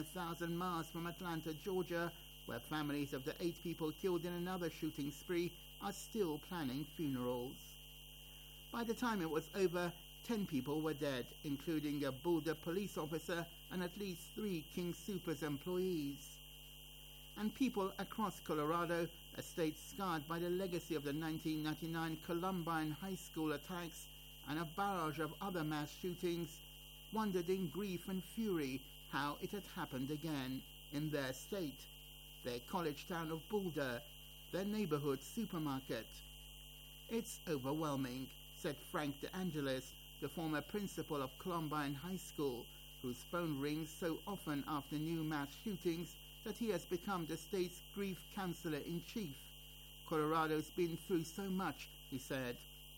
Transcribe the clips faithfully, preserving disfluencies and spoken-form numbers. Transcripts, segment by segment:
a thousand miles from Atlanta, Georgia, where families of the eight people killed in another shooting spree are still planning funerals. By the time it was over, ten people were dead, including a Boulder police officer and at least three King Soopers employees. And people across Colorado, a state scarred by the legacy of the nineteen ninety-nine Columbine High School attacks and a barrage of other mass shootings, wondered in grief and fury how it had happened again in their state, their college town of Boulder, their neighborhood supermarket. "It's overwhelming," said Frank DeAngelis, the former principal of Columbine High School, whose phone rings so often after new mass shootings that he has become the state's grief counselor-in-chief. "Colorado's been through so much," he said.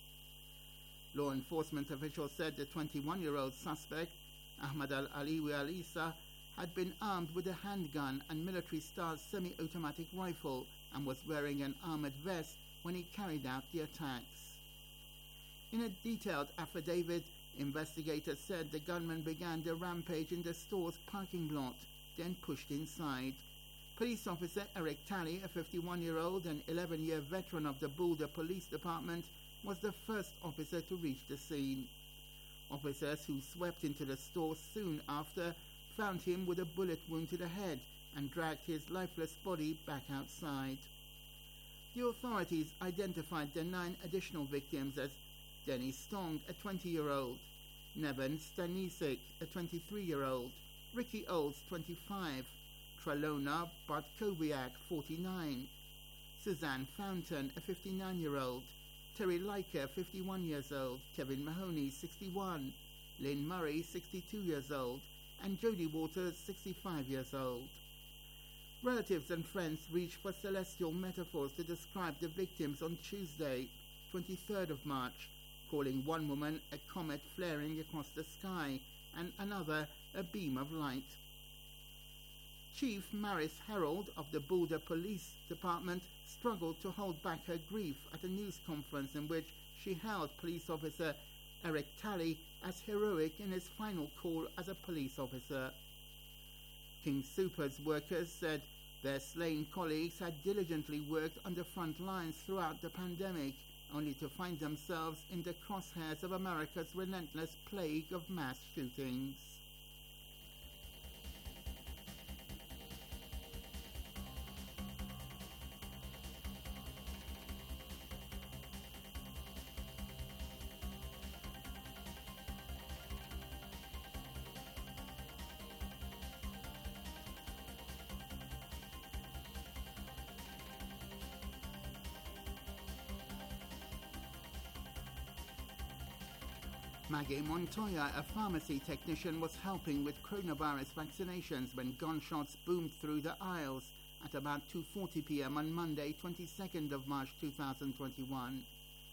Law enforcement officials said the twenty-one-year-old suspect, Ahmad Al-Aliwi Alisa, had been armed with a handgun and military-style semi-automatic rifle and was wearing an armored vest when he carried out the attacks. In a detailed affidavit, investigators said the gunman began the rampage in the store's parking lot, then pushed inside. Police officer Eric Talley, a fifty-one-year-old and eleven-year veteran of the Boulder Police Department, was the first officer to reach the scene. Officers who swept into the store soon after found him with a bullet wound to the head and dragged his lifeless body back outside. The authorities identified the nine additional victims as Denny Stong, a twenty-year-old, Nevin Stanisik, a twenty-three-year-old, Ricky Olds, twenty-five, Trelona Bartkowiak, forty-nine, Suzanne Fountain, a fifty-nine-year-old, Terry Leica, fifty-one years old, Kevin Mahoney, sixty-one, Lynn Murray, sixty-two years old, and Jody Waters, sixty-five years old. Relatives and friends reached for celestial metaphors to describe the victims on Tuesday, twenty-third of March, calling one woman a comet flaring across the sky and another a beam of light. Chief Maris Herold of the Boulder Police Department struggled to hold back her grief at a news conference in which she hailed police officer Eric Talley as heroic in his final call as a police officer. King Soopers workers said their slain colleagues had diligently worked on the front lines throughout the pandemic, only to find themselves in the crosshairs of America's relentless plague of mass shootings. Maggie Montoya, a pharmacy technician, was helping with coronavirus vaccinations when gunshots boomed through the aisles at about two forty p.m. on Monday, twenty-second of March two thousand twenty-one.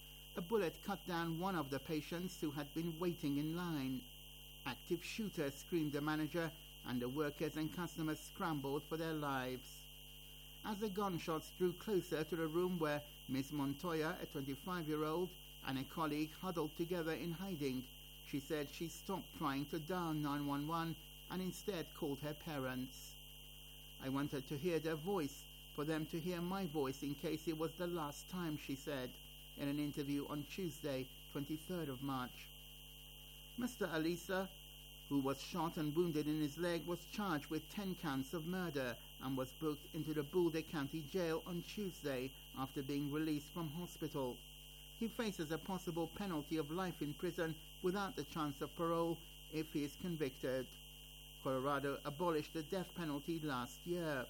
A bullet cut down one of the patients who had been waiting in line. "Active shooter," screamed the manager, and the workers and customers scrambled for their lives. As the gunshots drew closer to the room where Miss Montoya, a twenty-five-year-old, and a colleague huddled together in hiding, she said she stopped trying to dial nine one one and instead called her parents. "I wanted to hear their voice, for them to hear my voice in case it was the last time," she said in an interview on Tuesday, twenty-third of March. Mister Alisa, who was shot and wounded in his leg, was charged with ten counts of murder and was booked into the Boulder County Jail on Tuesday after being released from hospital. He faces a possible penalty of life in prison without the chance of parole if he is convicted. Colorado abolished the death penalty last year.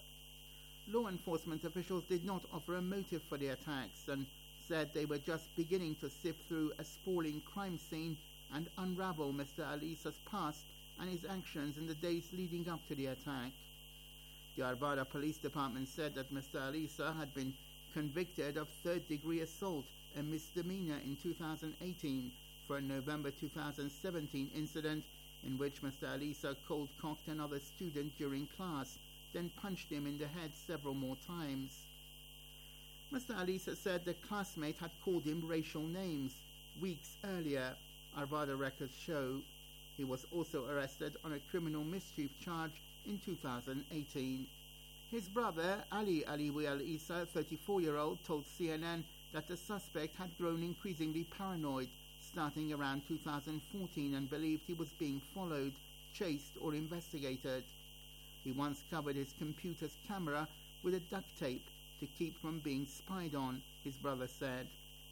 Law enforcement officials did not offer a motive for the attacks and said they were just beginning to sift through a sprawling crime scene and unravel Mister Alisa's past and his actions in the days leading up to the attack. The Arvada Police Department said that Mister Alisa had been convicted of third-degree assault, a misdemeanor, in two thousand eighteen for a November two thousand seventeen incident in which Mister Alisa cold-cocked another student during class, then punched him in the head several more times. Mister Alisa said the classmate had called him racial names weeks earlier, Arvada records show. He was also arrested on a criminal mischief charge in two thousand eighteen. His brother, Ali Aliwi Al-Isa, thirty-four-year-old, told C N N that the suspect had grown increasingly paranoid starting around two thousand fourteen and believed he was being followed, chased or investigated. He once covered his computer's camera with a duct tape to keep from being spied on, his brother said.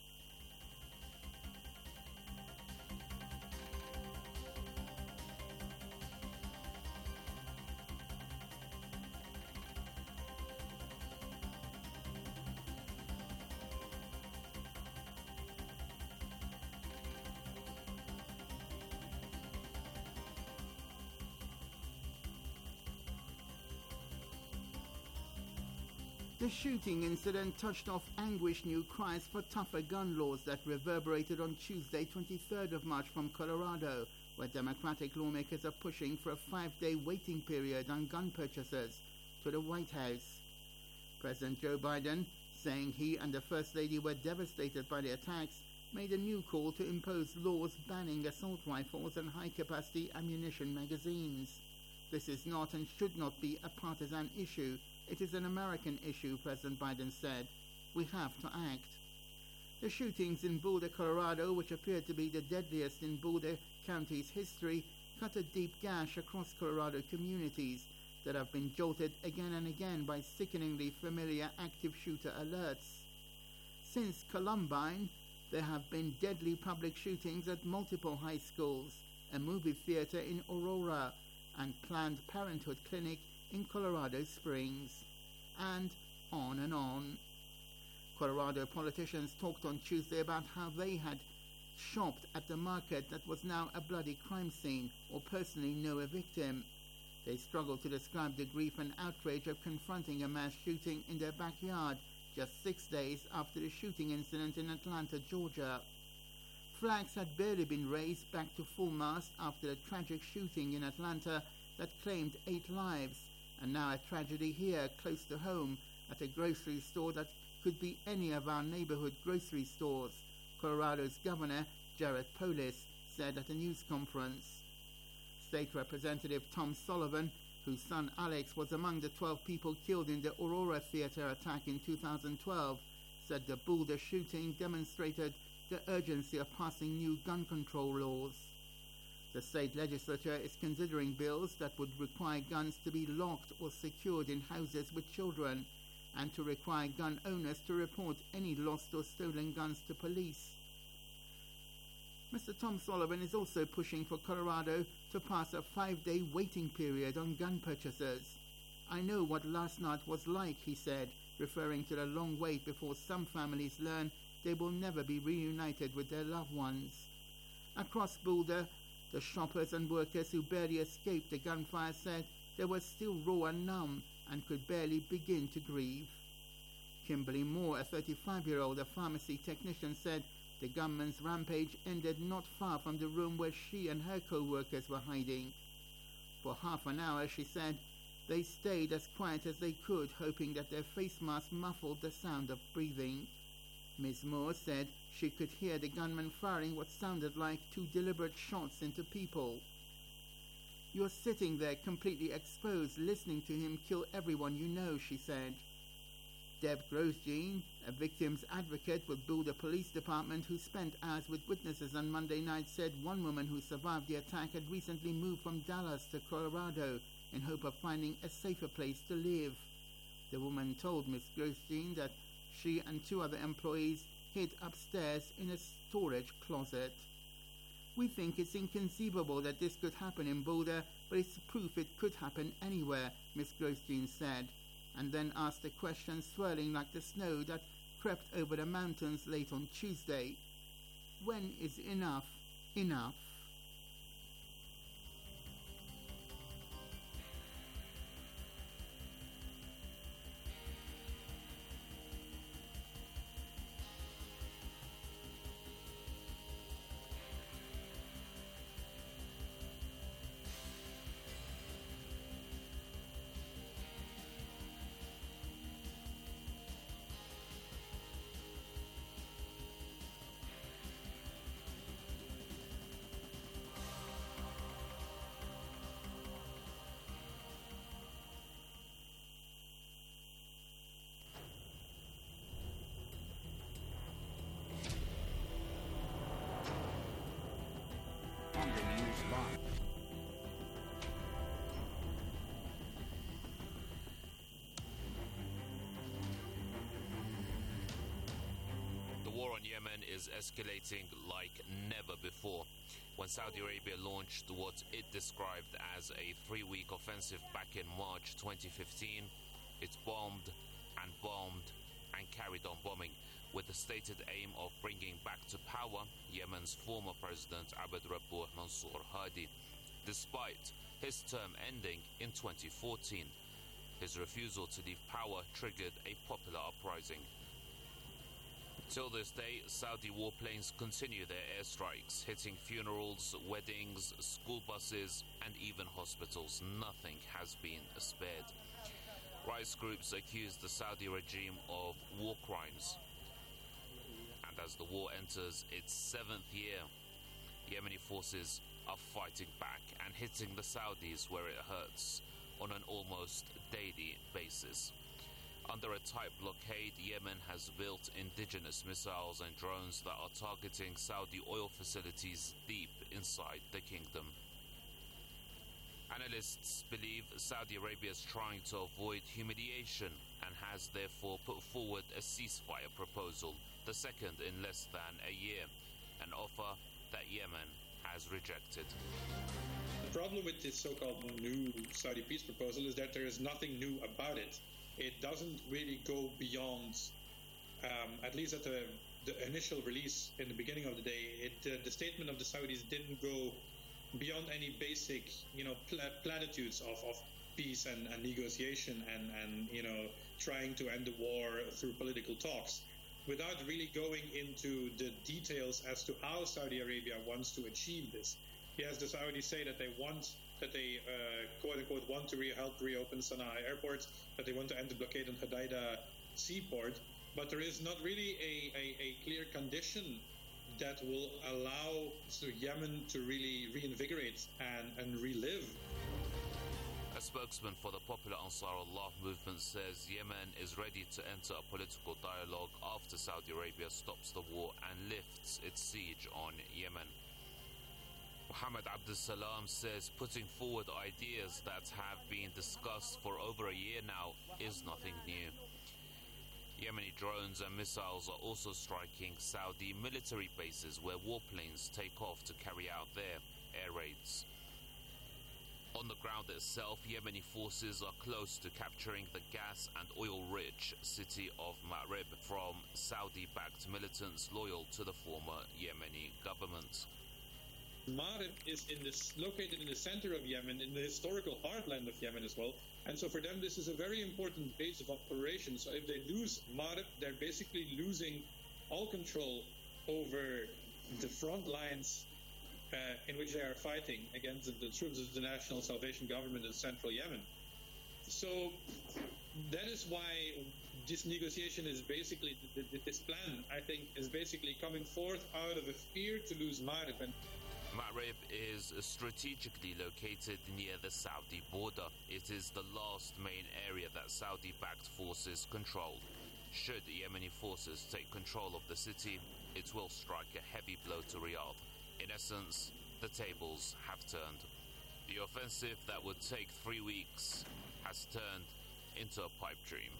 The shooting incident touched off anguished new cries for tougher gun laws that reverberated on Tuesday, twenty-third of March from Colorado, where Democratic lawmakers are pushing for a five-day waiting period on gun purchases, to the White House. President Joe Biden, saying he and the First Lady were devastated by the attacks, made a new call to impose laws banning assault rifles and high-capacity ammunition magazines. This is not and should not be a partisan issue. It is an American issue, President Biden said. We have to act. The shootings in Boulder, Colorado, which appeared to be the deadliest in Boulder County's history, cut a deep gash across Colorado communities that have been jolted again and again by sickeningly familiar active shooter alerts. Since Columbine, there have been deadly public shootings at multiple high schools, a movie theater in Aurora, and Planned Parenthood clinic in Colorado Springs, and on and on. Colorado politicians talked on Tuesday about how they had shopped at the market that was now a bloody crime scene or personally know a victim. They struggled to describe the grief and outrage of confronting a mass shooting in their backyard just six days after the shooting incident in Atlanta, Georgia. Flags had barely been raised back to full mast after the tragic shooting in Atlanta that claimed eight lives, and now a tragedy here close to home at a grocery store that could be any of our neighborhood grocery stores, Colorado's Governor Jared Polis said at a news conference. State Representative Tom Sullivan, whose son Alex was among the twelve people killed in the Aurora Theater attack in two thousand twelve, said the Boulder shooting demonstrated the urgency of passing new gun control laws. The state legislature is considering bills that would require guns to be locked or secured in houses with children, and to require gun owners to report any lost or stolen guns to police. Mister Tom Sullivan is also pushing for Colorado to pass a five-day waiting period on gun purchases. I know what last night was like, he said, referring to the long wait before some families learn they will never be reunited with their loved ones. Across Boulder, the shoppers and workers who barely escaped the gunfire said they were still raw and numb and could barely begin to grieve. Kimberly Moore, a thirty-five-year-old, a pharmacy technician, said the gunman's rampage ended not far from the room where she and her co-workers were hiding. For half an hour, she said, they stayed as quiet as they could, hoping that their face masks muffled the sound of breathing. Miz Moore said she could hear the gunman firing what sounded like two deliberate shots into people. You're sitting there completely exposed, listening to him kill everyone you know, she said. Deb Grosjean, a victim's advocate with Boulder Police Department who spent hours with witnesses on Monday night, said one woman who survived the attack had recently moved from Dallas to Colorado in hope of finding a safer place to live. The woman told Miz Grosjean that she and two other employees hid upstairs in a storage closet. We think it's inconceivable that this could happen in Boulder, but it's proof it could happen anywhere, Miz Grosjean said, and then asked a question swirling like the snow that crept over the mountains late on Tuesday. When is enough enough? war on Yemen is escalating like never before. When Saudi Arabia launched what it described as a three-week offensive back in March twenty fifteen, it bombed and bombed and carried on bombing, with the stated aim of bringing back to power Yemen's former president Abd Rabbuh Mansour Hadi, despite his term ending in twenty fourteen. His refusal to leave power triggered a popular uprising. Till this day, Saudi warplanes continue their airstrikes, hitting funerals, weddings, school buses, and even hospitals. Nothing has been spared. Rights groups accuse the Saudi regime of war crimes. And as the war enters its seventh year, Yemeni forces are fighting back and hitting the Saudis where it hurts on an almost daily basis. Under a tight blockade, Yemen has built indigenous missiles and drones that are targeting Saudi oil facilities deep inside the kingdom. Analysts believe Saudi Arabia is trying to avoid humiliation and has therefore put forward a ceasefire proposal, the second in less than a year, an offer that Yemen has rejected. The problem with this so-called new Saudi peace proposal is that there is nothing new about it. It doesn't really go beyond, um, at least at the, the initial release in the beginning of the day, it, uh, the statement of the Saudis didn't go beyond any basic, you know, pl- platitudes of, of peace and, and negotiation and, and, you know, trying to end the war through political talks, without really going into the details as to how Saudi Arabia wants to achieve this. Yes, the Saudis say that they want, that they, uh, quote-unquote, want to re- help reopen Sana'a airport, that they want to end the blockade on Hodeidah seaport, but there is not really a, a, a clear condition that will allow so Yemen to really reinvigorate and, and relive. A spokesman for the popular Ansar Allah movement says Yemen is ready to enter a political dialogue after Saudi Arabia stops the war and lifts its siege on Yemen. Mohammed Abdul Salam says putting forward ideas that have been discussed for over a year now is nothing new. Yemeni drones and missiles are also striking Saudi military bases where warplanes take off to carry out their air raids. On the ground itself, Yemeni forces are close to capturing the gas and oil-rich city of Ma'rib from Saudi-backed militants loyal to the former Yemeni government. Ma'rib is in this, located in the center of Yemen, in the historical heartland of Yemen as well. And so for them, this is a very important base of operations. So if they lose Ma'rib, they're basically losing all control over the front lines uh, in which they are fighting against the, the troops of the National Salvation Government in central Yemen. So that is why this negotiation is basically, this plan, I think, is basically coming forth out of a fear to lose Ma'rib. And Ma'rib is strategically located near the Saudi border. It is the last main area that Saudi-backed forces control. Should Yemeni forces take control of the city, it will strike a heavy blow to Riyadh. In essence, the tables have turned. The offensive that would take three weeks has turned into a pipe dream.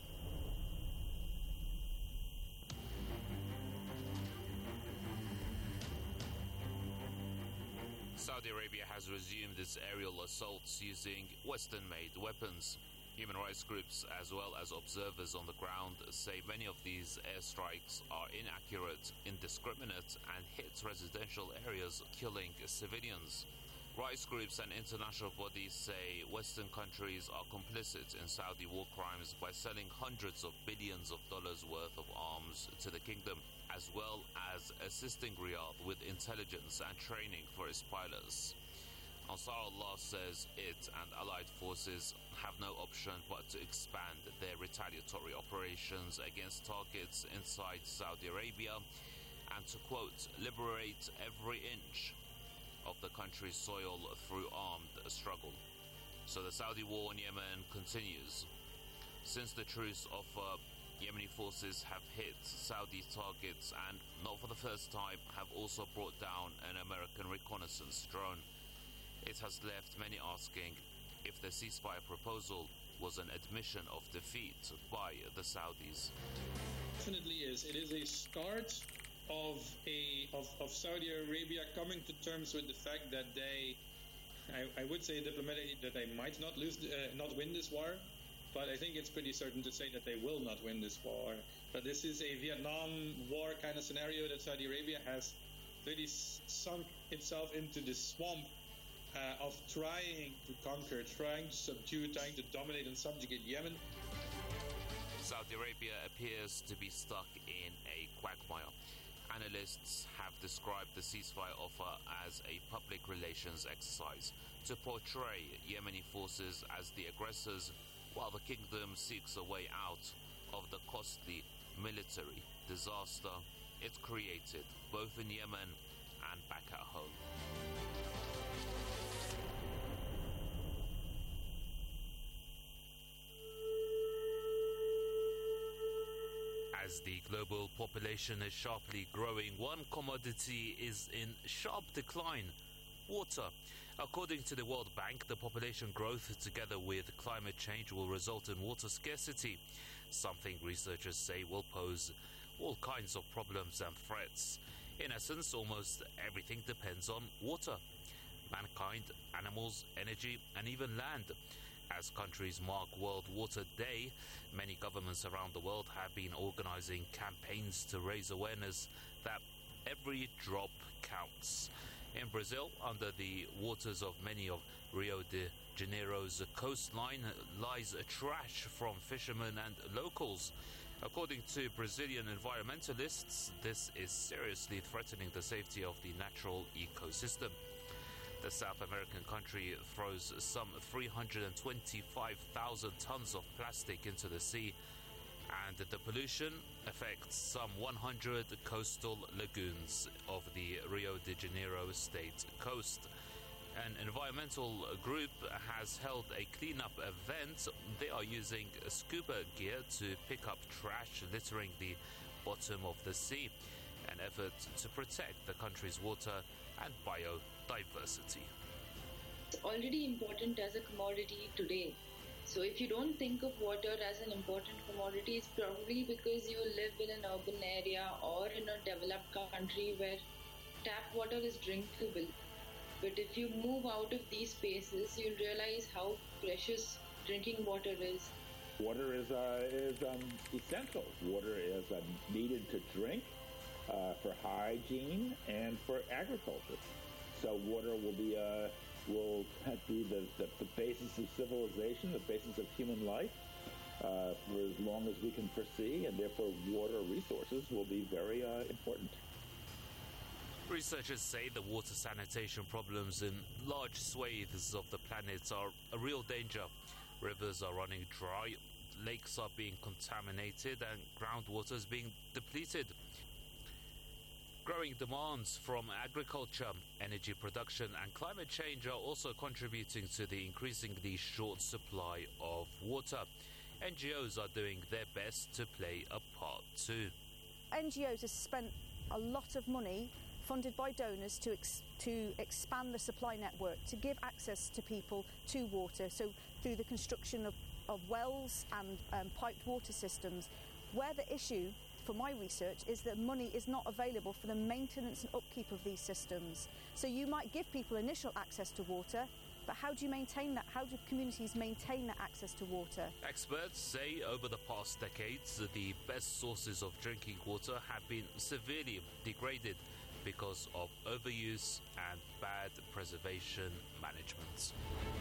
Saudi Arabia has resumed its aerial assaults using Western-made weapons. Human rights groups as well as observers on the ground say many of these airstrikes are inaccurate, indiscriminate, and hit residential areas, killing civilians. Rights groups and international bodies say Western countries are complicit in Saudi war crimes by selling hundreds of billions of dollars worth of arms to the kingdom, as well as assisting Riyadh with intelligence and training for its pilots. Ansar Allah says it and allied forces have no option but to expand their retaliatory operations against targets inside Saudi Arabia and to, quote, liberate every inch of the country's soil through armed struggle. So the Saudi war on Yemen continues. Since the truce offer, Yemeni forces have hit Saudi targets and, not for the first time, have also brought down an American reconnaissance drone. It has left many asking if the ceasefire proposal was an admission of defeat by the Saudis. Definitely is. It is a start of a of, of Saudi Arabia coming to terms with the fact that they, I, I would say diplomatically, that they might not lose, uh, not win this war, but I think it's pretty certain to say that they will not win this war. But this is a Vietnam War kind of scenario that Saudi Arabia has really sunk itself into the swamp uh, of trying to conquer, trying to subdue, trying to dominate and subjugate Yemen. Saudi Arabia appears to be stuck in a quagmire. Analysts have described the ceasefire offer as a public relations exercise to portray Yemeni forces as the aggressors, while the kingdom seeks a way out of the costly military disaster it created both in Yemen and back at home. As the global population is sharply growing, one commodity is in sharp decline: water. According to the World Bank, the population growth together with climate change will result in water scarcity, something researchers say will pose all kinds of problems and threats. In essence, almost everything depends on water: mankind, animals, energy, and even land. As countries mark World Water Day, many governments around the world have been organizing campaigns to raise awareness that every drop counts. In Brazil, under the waters of many of Rio de Janeiro's coastline lies trash from fishermen and locals. According to Brazilian environmentalists, this is seriously threatening the safety of the natural ecosystem. The South American country throws some three hundred twenty-five thousand tons of plastic into the sea, and the pollution affects some one hundred coastal lagoons of the Rio de Janeiro state coast. An environmental group has held a cleanup event. They are using scuba gear to pick up trash littering the bottom of the sea, an effort to protect the country's water and biodiversity. It's already important as a commodity today. So if you don't think of water as an important commodity, it's probably because you live in an urban area or in a developed country where tap water is drinkable. But if you move out of these spaces, you'll realize how precious drinking water is. Water is uh, is um, essential. Water is uh, needed to drink, uh, for hygiene, and for agriculture. So water will be uh, will be the, the, the basis of civilization, the basis of human life, uh, for as long as we can foresee, and therefore water resources will be very uh, important. Researchers say the water sanitation problems in large swathes of the planet are a real danger. Rivers are running dry, lakes are being contaminated, and groundwater is being depleted. Growing demands from agriculture, energy production, and climate change are also contributing to the increasingly short supply of water. N G Os are doing their best to play a part too. N G Os have spent a lot of money funded by donors to ex- to expand the supply network, to give access to people to water, so through the construction of, of wells and um, piped water systems, where the issue for my research is that money is not available for the maintenance and upkeep of these systems. So you might give people initial access to water, but how do you maintain that? How do communities maintain that access to water? Experts say over the past decades, the best sources of drinking water have been severely degraded because of overuse and bad preservation management.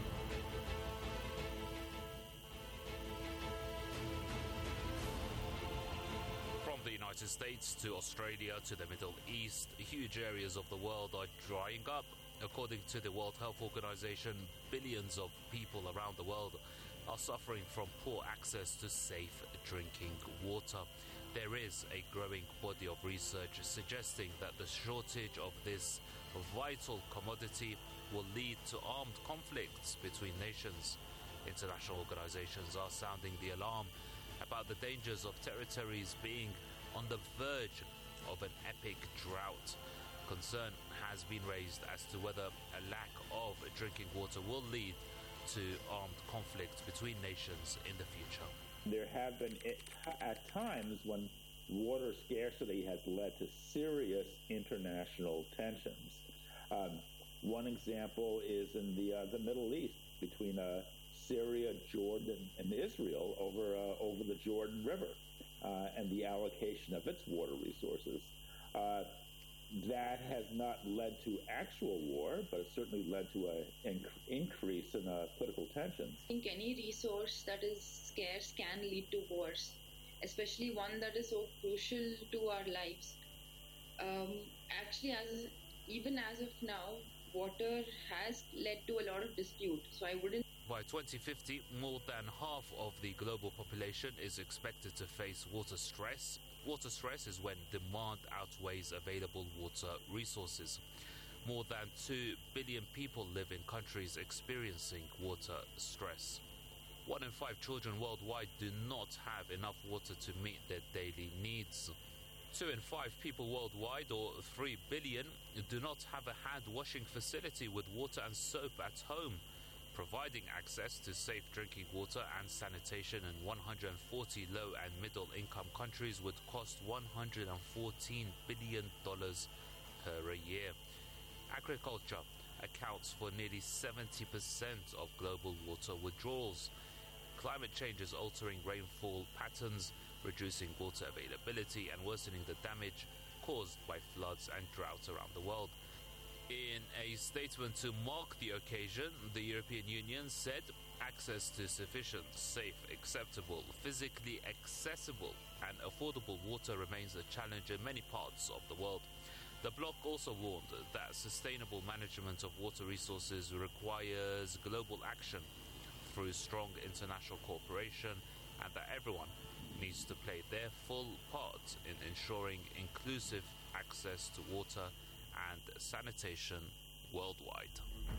From the United States to Australia to the Middle East, huge areas of the world are drying up. According to the World Health Organization, billions of people around the world are suffering from poor access to safe drinking water. There is a growing body of research suggesting that the shortage of this vital commodity will lead to armed conflicts between nations. International organizations are sounding the alarm about the dangers of territories being on the verge of an epic drought. Concern has been raised as to whether a lack of drinking water will lead to armed conflict between nations in the future. There have been at times when water scarcity has led to serious international tensions. Um, one example is in the uh, the Middle East between uh, Syria, Jordan, and Israel over uh, over the Jordan River uh, and the allocation of its water resources. Uh, that has not led to actual war, but it certainly led to an inc- increase in uh, political tensions. I think any resource that is scarce can lead to wars, especially one that is so crucial to our lives. Um, actually, as even as of now, water has led to a lot of dispute. So I wouldn't. By twenty fifty, more than half of the global population is expected to face water stress. Water stress is when demand outweighs available water resources. More than two billion people live in countries experiencing water stress. One in five children worldwide do not have enough water to meet their daily needs. Two in five people worldwide, or three billion, do not have a hand washing facility with water and soap at home. Providing access to safe drinking water and sanitation in one hundred forty low and middle income countries would cost one hundred fourteen billion dollars per year. Agriculture accounts for nearly seventy percent of global water withdrawals. Climate change is altering rainfall patterns, reducing water availability and worsening the damage caused by floods and drought around the world. In a statement to mark the occasion, the European Union said access to sufficient, safe, acceptable, physically accessible and affordable water remains a challenge in many parts of the world. The bloc also warned that sustainable management of water resources requires global action through strong international cooperation, and that everyone needs to play their full part in ensuring inclusive access to water and sanitation worldwide.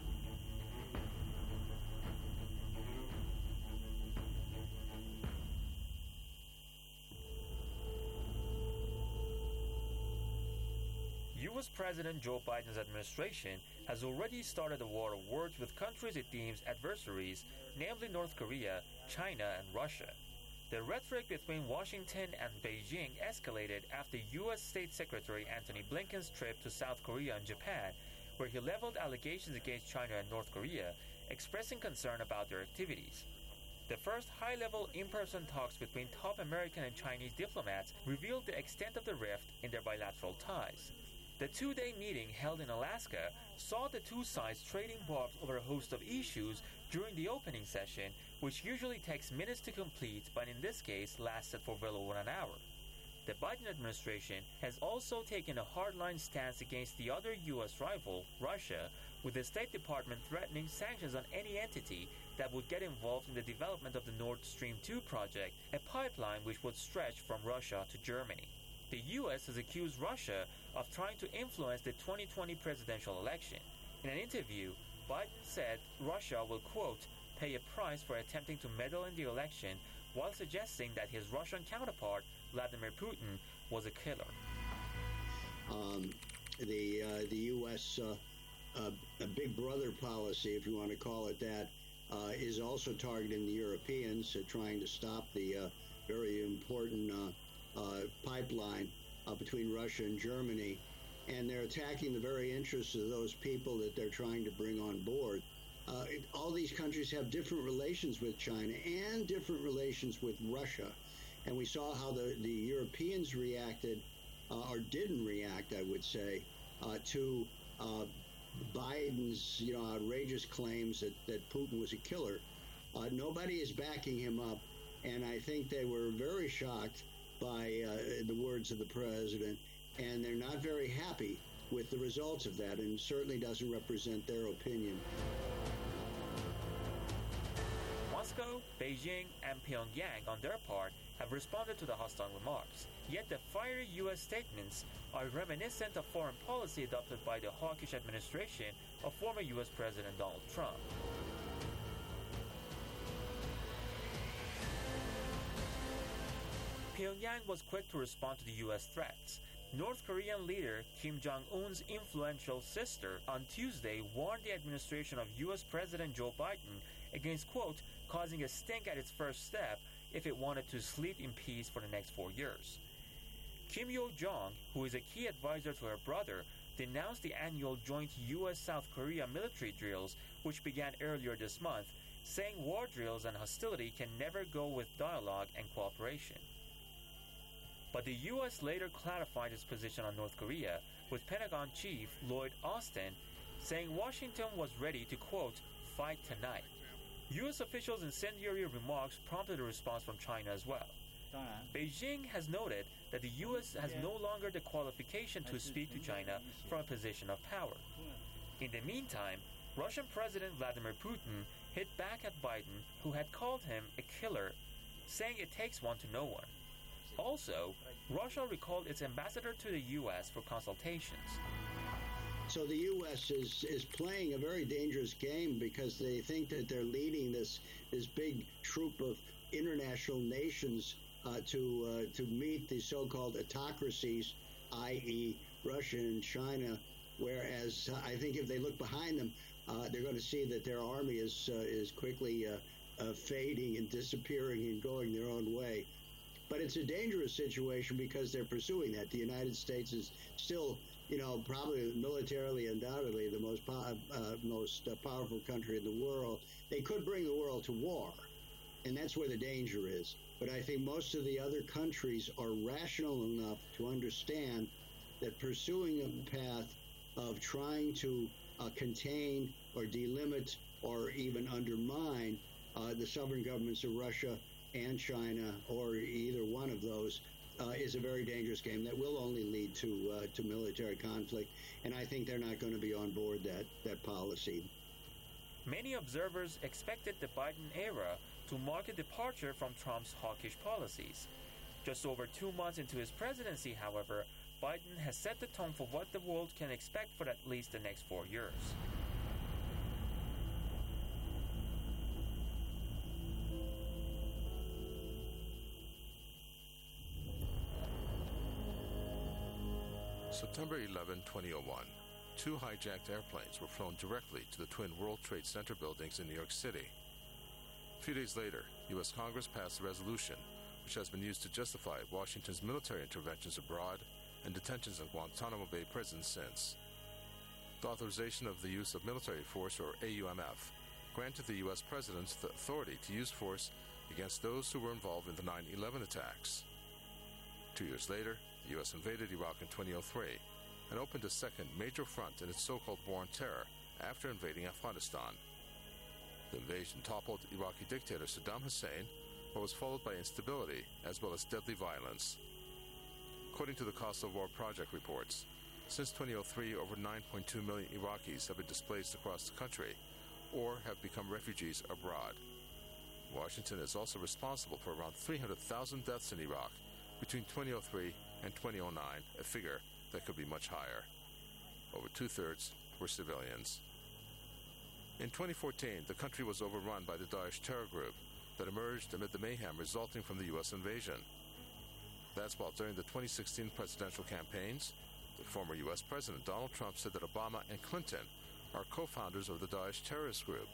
U S President Joe Biden's administration has already started a war of words with countries it deems adversaries, namely North Korea, China, and Russia. The rhetoric between Washington and Beijing escalated after U S State Secretary Antony Blinken's trip to South Korea and Japan, where he leveled allegations against China and North Korea, expressing concern about their activities. The first high-level in-person talks between top American and Chinese diplomats revealed the extent of the rift in their bilateral ties. The two-day meeting held in Alaska saw the two sides trading barbs over a host of issues during the opening session, which usually takes minutes to complete, but in this case lasted for well over an hour. The Biden administration has also taken a hardline stance against the other U S rival, Russia, with the State Department threatening sanctions on any entity that would get involved in the development of the Nord Stream two project, a pipeline which would stretch from Russia to Germany. The U S has accused Russia of trying to influence the twenty twenty presidential election. In an interview, Biden said Russia will, quote, pay a price for attempting to meddle in the election, while suggesting that his Russian counterpart, Vladimir Putin, was a killer. Um, the uh, the U S uh, uh, a big brother policy, if you want to call it that, uh, is also targeting the Europeans, uh, trying to stop the uh, very important uh, uh, pipeline uh, between Russia and Germany. And they're attacking the very interests of those people that they're trying to bring on board. Uh, it, all these countries have different relations with China and different relations with Russia. And we saw how the, the Europeans reacted, uh, or didn't react, I would say, uh, to uh, Biden's you know, outrageous claims that, that Putin was a killer. Uh, nobody is backing him up, and I think they were very shocked by uh, the words of the president, and they're not very happy with the results of that, and certainly doesn't represent their opinion. Moscow, Beijing, and Pyongyang, on their part, have responded to the hostile remarks. Yet the fiery U S statements are reminiscent of foreign policy adopted by the hawkish administration of former U S President Donald Trump. Pyongyang was quick to respond to the U S threats. North Korean leader Kim Jong-un's influential sister on Tuesday warned the administration of U S President Joe Biden against, quote, causing a stink at its first step if it wanted to sleep in peace for the next four years. Kim Yo-jong, who is a key advisor to her brother, denounced the annual joint U S South Korea military drills, which began earlier this month, saying war drills and hostility can never go with dialogue and cooperation. But the U S later clarified its position on North Korea, with Pentagon Chief Lloyd Austin saying Washington was ready to, quote, fight tonight. U S officials' incendiary remarks prompted a response from China as well. Beijing has noted that the U S has no longer the qualification to speak to China from a position of power. In the meantime, Russian President Vladimir Putin hit back at Biden, who had called him a killer, saying it takes one to know one. Also, Russia recalled its ambassador to the U S for consultations. So the U S is, is playing a very dangerous game because they think that they're leading this this big troop of international nations uh, to uh, to meet the so-called autocracies, that is. Russia and China, whereas uh, I think if they look behind them, uh, they're going to see that their army is, uh, is quickly uh, uh, fading and disappearing and going their own way. But it's a dangerous situation because they're pursuing that. The United States is still, you know, probably militarily, undoubtedly, the most po- uh, most uh, powerful country in the world. They could bring the world to war, and that's where the danger is. But I think most of the other countries are rational enough to understand that pursuing a path of trying to uh, contain or delimit or even undermine uh, the sovereign governments of Russia and China, or either one of those, uh, is a very dangerous game that will only lead to uh, to military conflict. And I think they're not going to be on board that, that policy. Many observers expected the Biden era to mark a departure from Trump's hawkish policies. Just over two months into his presidency, however, Biden has set the tone for what the world can expect for at least the next four years. September eleventh, twenty oh one. Two hijacked airplanes were flown directly to the twin World Trade Center buildings in New York City. A few days later, U S Congress passed a resolution which has been used to justify Washington's military interventions abroad and detentions in Guantanamo Bay prison since. The authorization of the use of military force, or A U M F, granted the U S President the authority to use force against those who were involved in the nine eleven attacks. Two years later, the U S invaded Iraq in two thousand three and opened a second major front in its so-called war on terror after invading Afghanistan. The invasion toppled Iraqi dictator Saddam Hussein, but was followed by instability as well as deadly violence. According to the Cost of War Project reports, since two thousand three, over nine point two million Iraqis have been displaced across the country or have become refugees abroad. Washington is also responsible for around three hundred thousand deaths in Iraq between two thousand three and two thousand nine, a figure that could be much higher. Over two-thirds were civilians. In twenty fourteen, the country was overrun by the Daesh terror group that emerged amid the mayhem resulting from the U S invasion. That's while during the twenty sixteen presidential campaigns, the former U S President Donald Trump said that Obama and Clinton are co-founders of the Daesh terrorist group.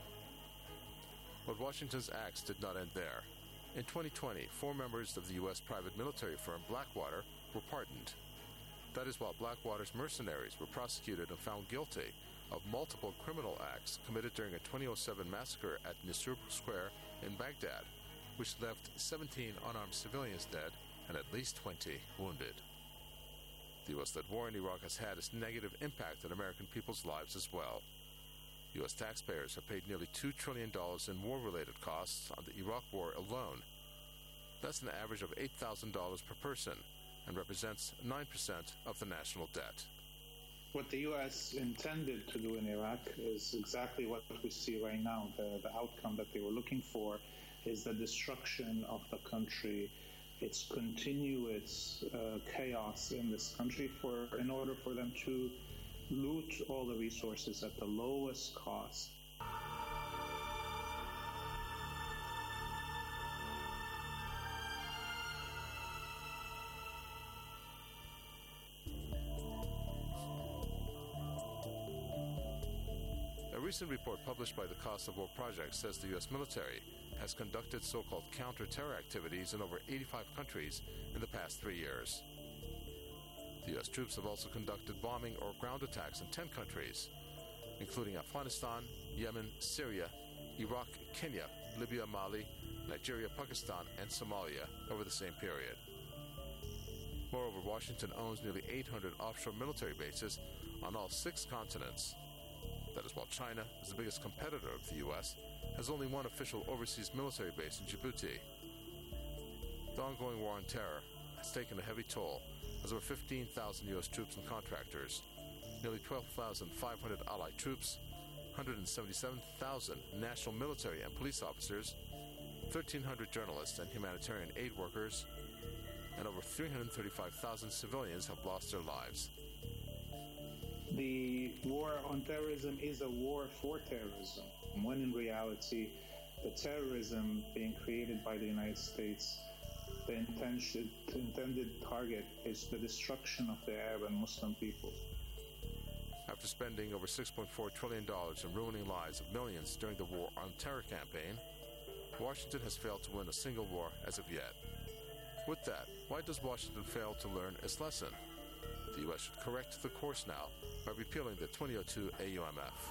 But Washington's acts did not end there. In twenty twenty, four members of the U S private military firm Blackwater were pardoned. That is while Blackwater's mercenaries were prosecuted and found guilty of multiple criminal acts committed during a two thousand seven massacre at Nisour Square in Baghdad, which left seventeen unarmed civilians dead and at least twenty wounded. The U S-led war in Iraq has had its negative impact on American people's lives as well. U S taxpayers have paid nearly two trillion dollars in war-related costs on the Iraq war alone. That's an average of eight thousand dollars per person and represents nine percent of the national debt. What the U S intended to do in Iraq is exactly what we see right now. The, the outcome that they were looking for is the destruction of the country, its continuous uh, chaos in this country, for in order for them to loot all the resources at the lowest cost. A recent report published by the Cost of War Project says the U S military has conducted so-called counter-terror activities in over eighty-five countries in the past three years. The U S troops have also conducted bombing or ground attacks in ten countries, including Afghanistan, Yemen, Syria, Iraq, Kenya, Libya, Mali, Nigeria, Pakistan, and Somalia over the same period. Moreover, Washington owns nearly eight hundred offshore military bases on all six continents. That is, while China is the biggest competitor of the U S, has only one official overseas military base in Djibouti. The ongoing war on terror has taken a heavy toll, as over fifteen thousand U S troops and contractors, nearly twelve thousand five hundred Allied troops, one hundred seventy-seven thousand national military and police officers, thirteen hundred journalists and humanitarian aid workers, and over three hundred thirty-five thousand civilians have lost their lives. The war on terrorism is a war for terrorism, when in reality, the terrorism being created by the United States, the intention, the intended target is the destruction of the Arab and Muslim people. After spending over six point four trillion dollars and ruining lives of millions during the war on terror campaign, Washington has failed to win a single war as of yet. With that, why does Washington fail to learn its lesson? The U S should correct the course now by repealing the twenty oh two A U M F.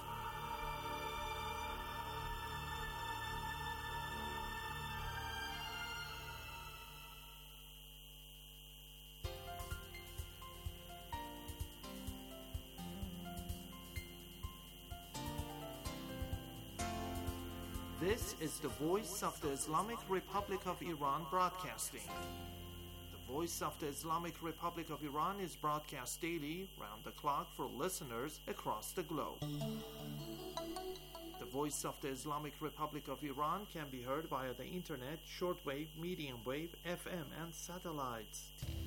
This is the Voice of the Islamic Republic of Iran broadcasting. The Voice of the Islamic Republic of Iran is broadcast daily, round the clock, for listeners across the globe. The Voice of the Islamic Republic of Iran can be heard via the internet, shortwave, medium wave, F M, and satellites.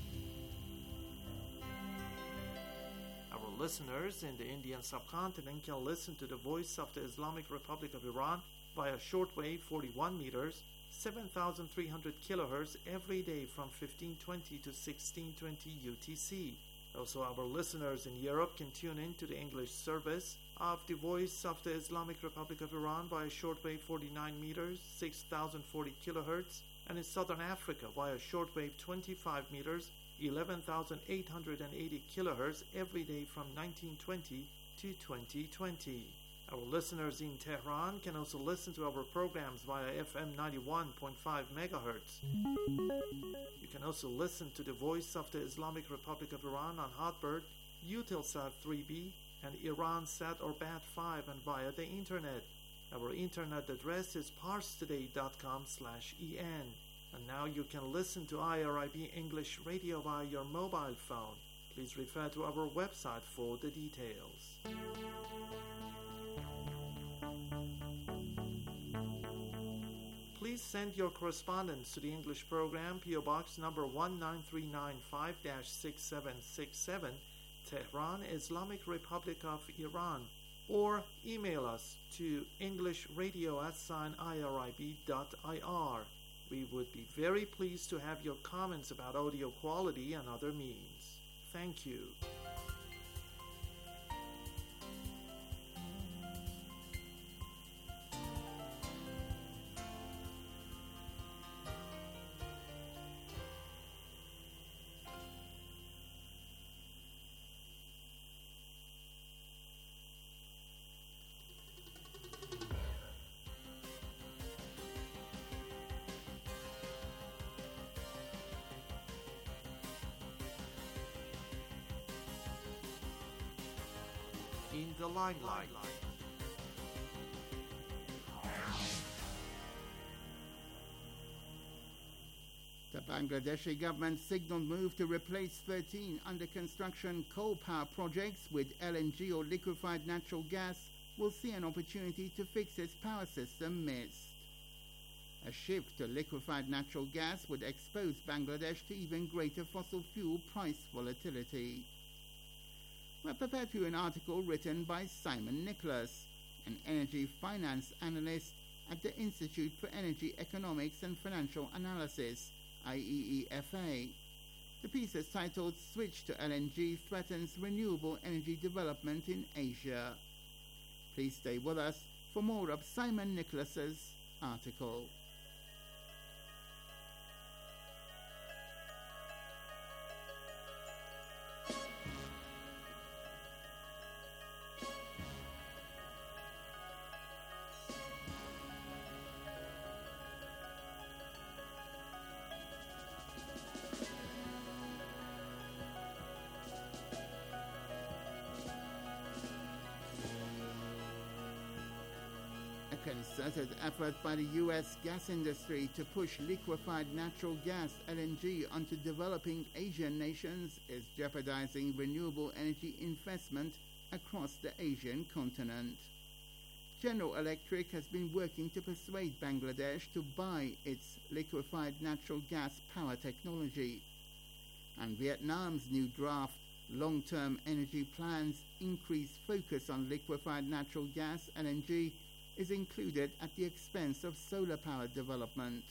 Our listeners in the Indian subcontinent can listen to the Voice of the Islamic Republic of Iran via shortwave forty-one meters, seven thousand three hundred kilohertz every day from fifteen twenty to sixteen twenty U T C. Also, our listeners in Europe can tune in to the English service of the Voice of the Islamic Republic of Iran via shortwave forty-nine meters, six thousand forty kilohertz, and in Southern Africa via shortwave twenty-five meters, eleven thousand eight hundred eighty kilohertz every day from nineteen twenty to twenty twenty. Our listeners in Tehran can also listen to our programs via F M ninety-one point five megahertz. You can also listen to the Voice of the Islamic Republic of Iran on Hotbird, Eutelsat three B, and IranSat or B A T five, and via the internet. Our internet address is parstoday.com slash en. And now you can listen to I R I B English Radio via your mobile phone. Please refer to our website for the details. Please send your correspondence to the English program, P O Box number one nine three nine five dash six seven six seven, Tehran, Islamic Republic of Iran, or email us to englishradio at irib dot I R. We would be very pleased to have your comments about audio quality and other means. Thank you. In the limelight. The Bangladeshi government signaled move to replace thirteen under construction coal power projects with L N G or liquefied natural gas will see an opportunity to fix its power system missed. A shift to liquefied natural gas would expose Bangladesh to even greater fossil fuel price volatility. We're prepared for an article written by Simon Nicholas, an energy finance analyst at the Institute for Energy Economics and Financial Analysis, I E E F A. The piece is titled "Switch to L N G Threatens Renewable Energy Development in Asia." Please stay with us for more of Simon Nicholas's article. concerted effort by the U S gas industry to push liquefied natural gas L N G onto developing Asian nations is jeopardizing renewable energy investment across the Asian continent. General Electric has been working to persuade Bangladesh to buy its liquefied natural gas power technology, and Vietnam's new draft long-term energy plans increase focus on liquefied natural gas L N G is included at the expense of solar power development.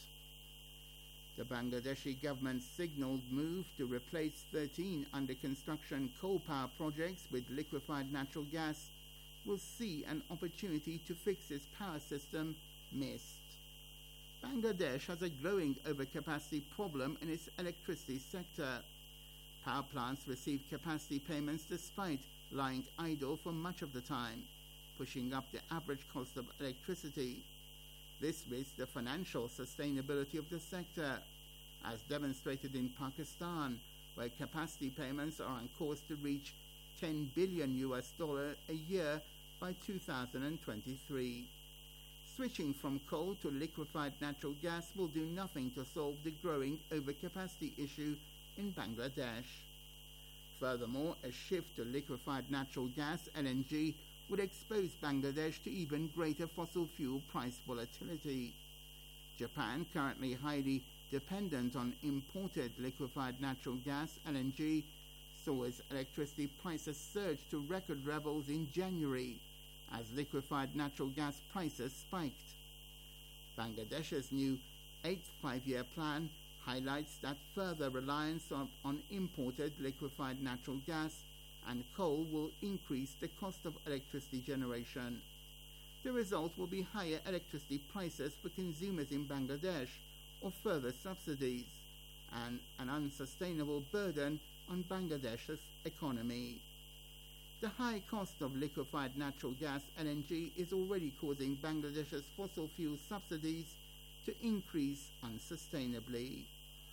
The Bangladeshi government's signaled move to replace thirteen under-construction coal power projects with liquefied natural gas will see an opportunity to fix its power system missed. Bangladesh has a growing overcapacity problem in its electricity sector. Power plants receive capacity payments despite lying idle for much of the time, pushing up the average cost of electricity. This risks the financial sustainability of the sector, as demonstrated in Pakistan, where capacity payments are on course to reach ten billion U S dollars a year by two thousand twenty-three. Switching from coal to liquefied natural gas will do nothing to solve the growing overcapacity issue in Bangladesh. Furthermore, a shift to liquefied natural gas L N G would expose Bangladesh to even greater fossil fuel price volatility. Japan, currently highly dependent on imported liquefied natural gas L N G, saw its electricity prices surge to record levels in January as liquefied natural gas prices spiked. Bangladesh's new eighth five-year plan highlights that further reliance on, on imported liquefied natural gas and coal will increase the cost of electricity generation. The result will be higher electricity prices for consumers in Bangladesh or further subsidies, and an unsustainable burden on Bangladesh's economy. The high cost of liquefied natural gas L N G is already causing Bangladesh's fossil fuel subsidies to increase unsustainably.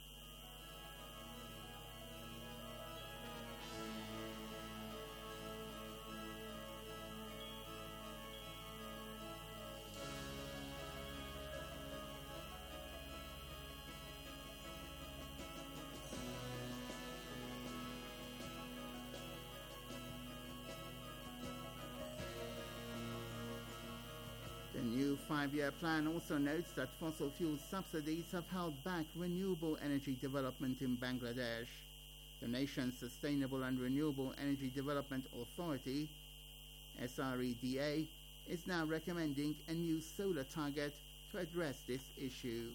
The new five-year plan also notes that fossil fuel subsidies have held back renewable energy development in Bangladesh. The nation's Sustainable and Renewable Energy Development Authority, S R E D A, is now recommending a new solar target to address this issue.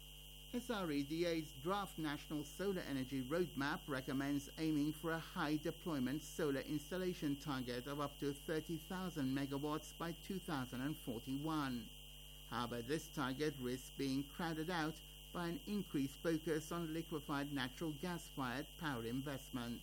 S R E D A's draft National Solar Energy Roadmap recommends aiming for a high deployment solar installation target of up to thirty thousand megawatts by two thousand forty-one. However, this target risks being crowded out by an increased focus on liquefied natural gas-fired power investment.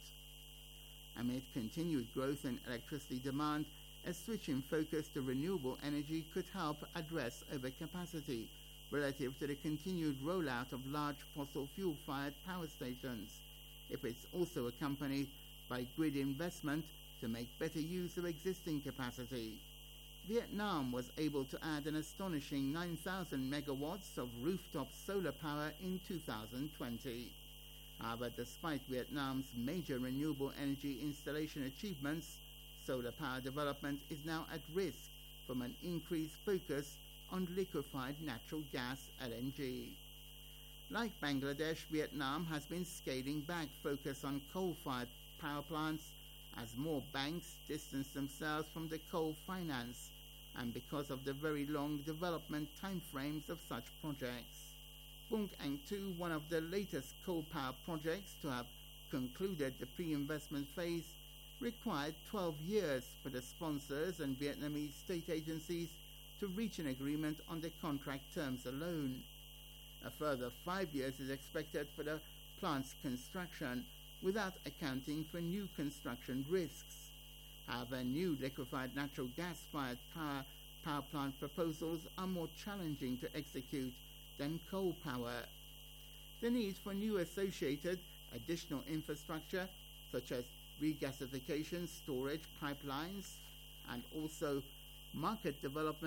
Amid continued growth in electricity demand, a switch in focus to renewable energy could help address overcapacity relative to the continued rollout of large fossil fuel-fired power stations, if it's also accompanied by grid investment to make better use of existing capacity. Vietnam was able to add an astonishing nine thousand megawatts of rooftop solar power in two thousand twenty. However, despite Vietnam's major renewable energy installation achievements, solar power development is now at risk from an increased focus on liquefied natural gas L N G. Like Bangladesh, Vietnam has been scaling back focus on coal-fired power plants as more banks distance themselves from the coal finance and because of the very long development timeframes of such projects. Bung Ang two, one of the latest coal power projects to have concluded the pre-investment phase, required twelve years for the sponsors and Vietnamese state agencies to reach an agreement on the contract terms alone. A further five years is expected for the plant's construction, without accounting for new construction risks. However, new liquefied natural gas-fired power, power plant proposals are more challenging to execute than coal power. The need for new associated additional infrastructure, such as regasification, storage, pipelines, and also market development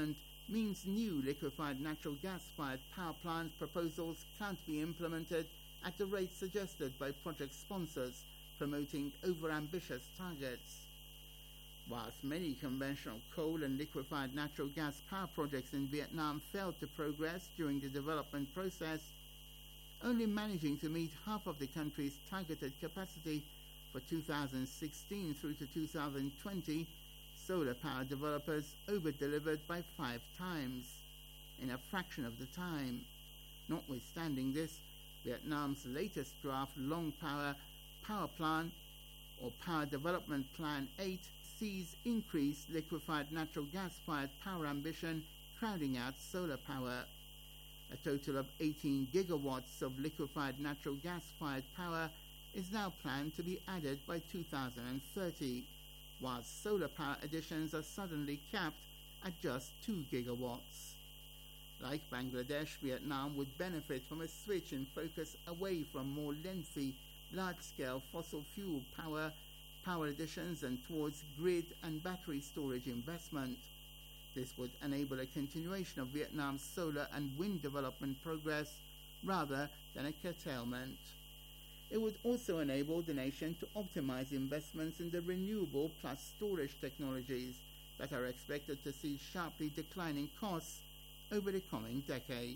means new liquefied natural gas-fired power plant proposals can't be implemented at the rate suggested by project sponsors promoting overambitious targets. Whilst many conventional coal and liquefied natural gas power projects in Vietnam failed to progress during the development process, only managing to meet half of the country's targeted capacity for two thousand sixteen through to two thousand twenty, solar power developers over-delivered by five times, in a fraction of the time. Notwithstanding this, Vietnam's latest draft Long Power Power Plan, or Power Development Plan eight, sees increased liquefied natural gas-fired power ambition crowding out solar power. A total of eighteen gigawatts of liquefied natural gas-fired power is now planned to be added by two thousand thirty, while solar power additions are suddenly capped at just two gigawatts. Like Bangladesh, Vietnam would benefit from a switch in focus away from more lengthy, large-scale fossil fuel power power additions and towards grid and battery storage investment. This would enable a continuation of Vietnam's solar and wind development progress rather than a curtailment. It would also enable the nation to optimize investments in the renewable plus storage technologies that are expected to see sharply declining costs over the coming decade.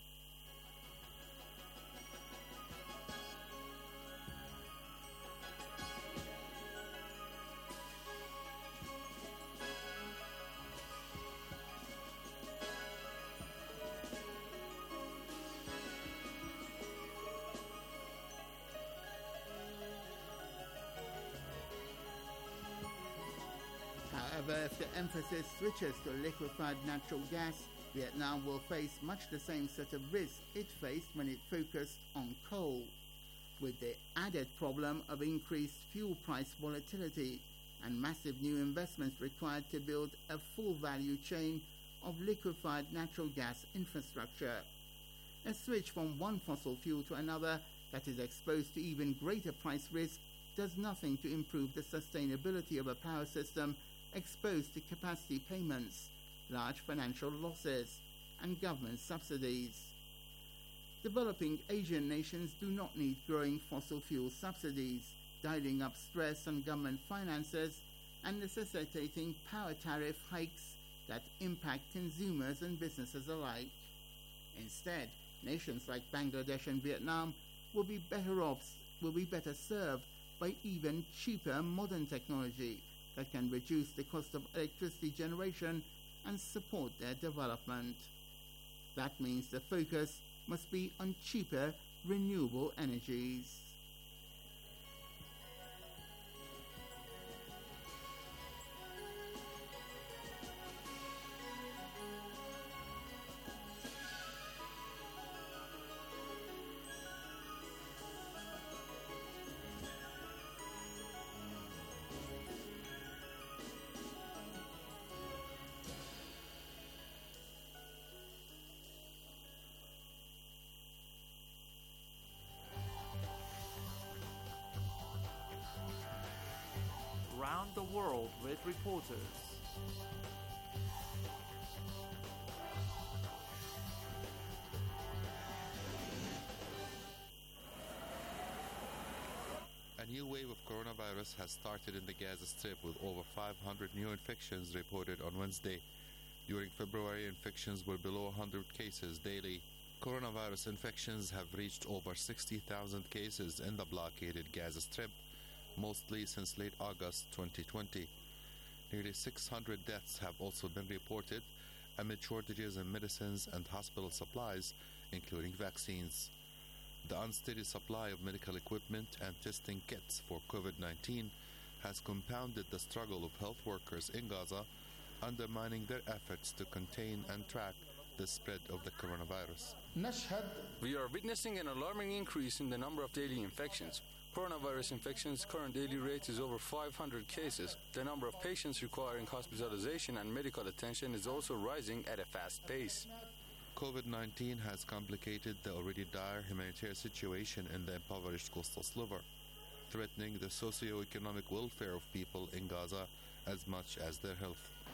However, if the emphasis switches to liquefied natural gas, Vietnam will face much the same set of risks it faced when it focused on coal, with the added problem of increased fuel price volatility and massive new investments required to build a full value chain of liquefied natural gas infrastructure. A switch from one fossil fuel to another that is exposed to even greater price risk does nothing to improve the sustainability of a power system exposed to capacity payments, large financial losses, and government subsidies. Developing Asian nations do not need growing fossil fuel subsidies, dialing up stress on government finances, and necessitating power tariff hikes that impact consumers and businesses alike. Instead, nations like Bangladesh and Vietnam will be better off, will be better served by even cheaper modern technology that can reduce the cost of electricity generation and support their development. That means the focus must be on cheaper renewable energies. Around the world with reporters. A new wave of coronavirus has started in the Gaza Strip with over five hundred new infections reported on Wednesday. During February, infections were below one hundred cases daily. Coronavirus infections have reached over sixty thousand cases in the blockaded Gaza Strip, mostly since late August twenty twenty. Nearly six hundred deaths have also been reported amid shortages in medicines and hospital supplies, including vaccines. The unsteady supply of medical equipment and testing kits for COVID nineteen has compounded the struggle of health workers in Gaza, undermining their efforts to contain and track the spread of the coronavirus. We are witnessing an alarming increase in the number of daily infections. Coronavirus infections' current daily rate is over five hundred cases. The number of patients requiring hospitalization and medical attention is also rising at a fast pace. COVID nineteen has complicated the already dire humanitarian situation in the impoverished coastal sliver, threatening the socio-economic welfare of people in Gaza as much as their health.